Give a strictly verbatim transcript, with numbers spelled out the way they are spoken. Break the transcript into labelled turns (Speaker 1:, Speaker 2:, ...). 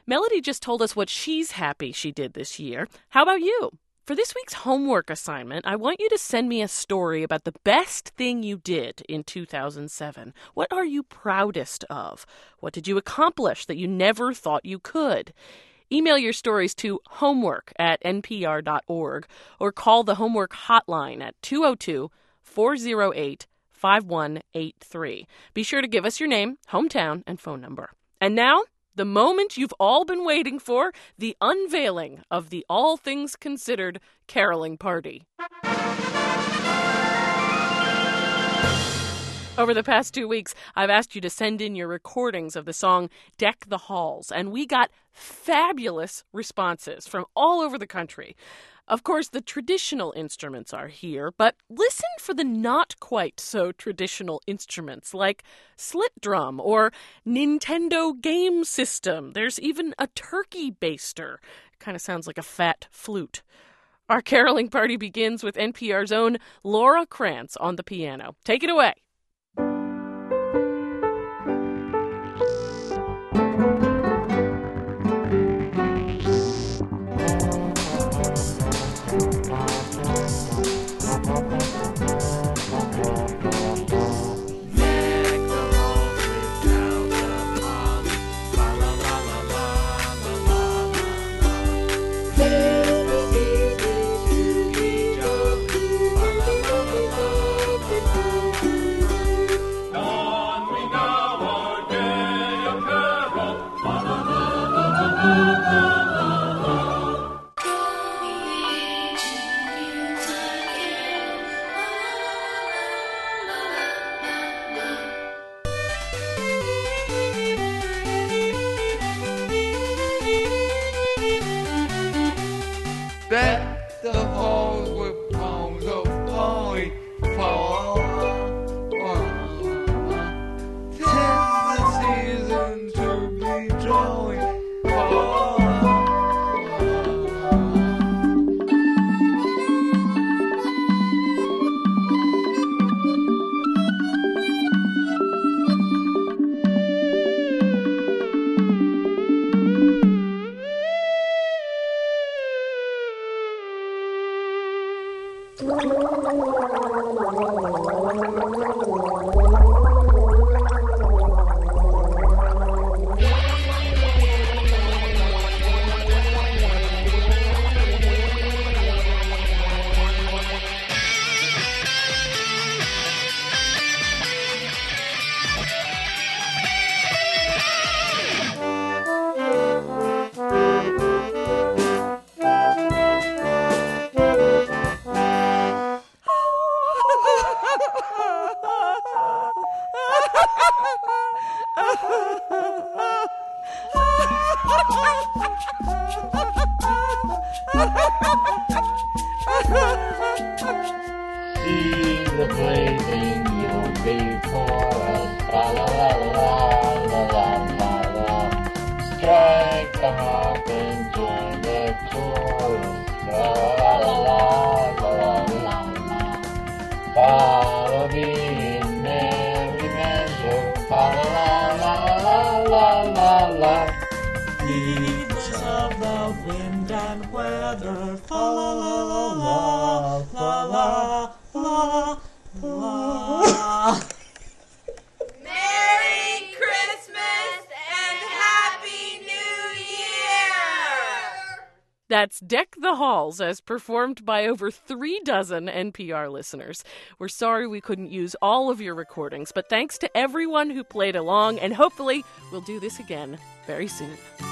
Speaker 1: Melody just told us what she's happy she did this year. How about you? For this week's homework assignment, I want you to send me a story about the best thing you did in two thousand seven. What are you proudest of? What did you accomplish that you never thought you could? Email your stories to homework at n p r dot org or call the homework hotline at two oh two, four oh eight, five one eight three. Be sure to give us your name, hometown, and phone number. And now, the moment you've all been waiting for, the unveiling of the All Things Considered caroling party. Over the past two weeks, I've asked you to send in your recordings of the song Deck the Halls, and we got fabulous responses from all over the country. Of course, the traditional instruments are here, but listen for the not quite so traditional instruments like slit drum or Nintendo game system. There's even a turkey baster. Kind of sounds like a fat flute. Our caroling party begins with N P R's own Laura Krantz on the piano. Take it away.
Speaker 2: Deck the halls with palms of holly, fall. Tis the season to be jolly, fall.
Speaker 3: See the blazing you'll be for us. La la la la la la la. Strike the harp and join the chorus. La la la la la la la. Follow me in merry measure. La la la la la la la.
Speaker 4: Heedless of the wind and weather. La la la la la la la la la.
Speaker 5: Merry Christmas and Happy New Year!
Speaker 1: That's Deck the Halls, as performed by over three dozen N P R listeners. We're sorry we couldn't use all of your recordings, but thanks to everyone who played along, and hopefully we'll do this again very soon.